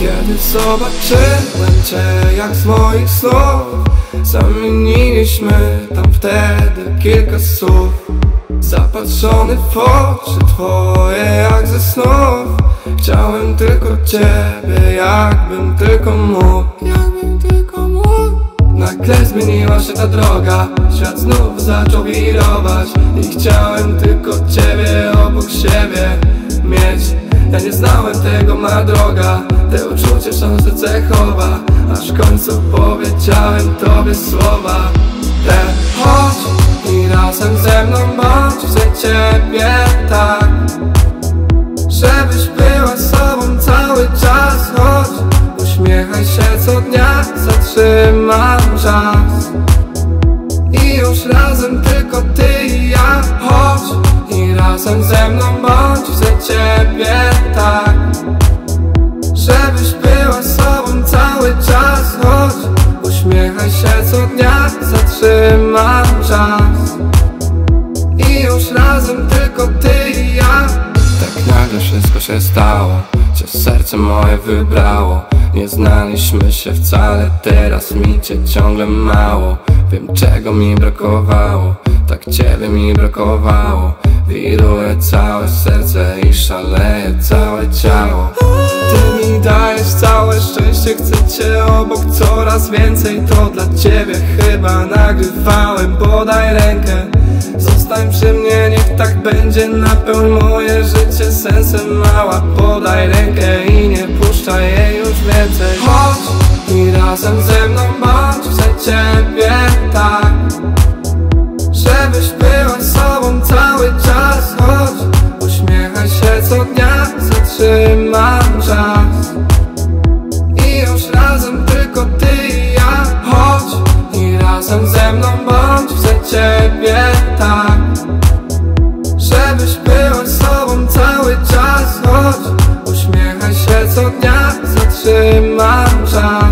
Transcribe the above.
Kiedy zobaczyłem cię jak z moich snów, zamieniliśmy tam wtedy kilka słów. Zapatrzony w oczy twoje jak ze snów, chciałem tylko ciebie, jakbym tylko mógł. Nagle zmieniła się ta droga, świat znów zaczął wirować i chciałem tylko ciebie obok siebie mieć. Ja nie znałem tego, ma droga, te uczucie szansę cechowa, aż w końcu powiedziałem tobie słowa te. Chodź i razem ze mną bądź, chcę ciebie tak, żebyś była sobą cały czas. Chodź, uśmiechaj się co dnia, zatrzymam czas i już razem tylko ty i ja. Chodź i razem ze mną bądź, chcę ciebie tak, żebyś była sobą cały czas. Chodź, uśmiechaj się co dnia, zatrzymam czas i już razem tylko ty i ja. Tak nagle wszystko się stało, cię serce moje wybrało. Nie znaliśmy się wcale, teraz mi cię ciągle mało. Wiem czego mi brakowało, tak ciebie mi brakowało. Wiruje całe serce i szaleje całe ciało. Ty mi dajesz całe szczęście, chcę cię obok coraz więcej. To dla ciebie chyba nagrywałem, podaj rękę. Zostań przy mnie, niech tak będzie, napełń moje życie sensem. Mała, podaj rękę i nie puszczaj jej już więcej. Chodź i razem ze mną bądź, chcę ciebie tak, żebyś była sobą cały czas. Chodź, uśmiechaj się co dnia, zatrzymam czas i już razem tylko ty i ja. Chodź i razem ze mną bądź, chcę ciebie tak, żebyś była sobą cały czas. Chodź, uśmiechaj się co dnia, zatrzymam czas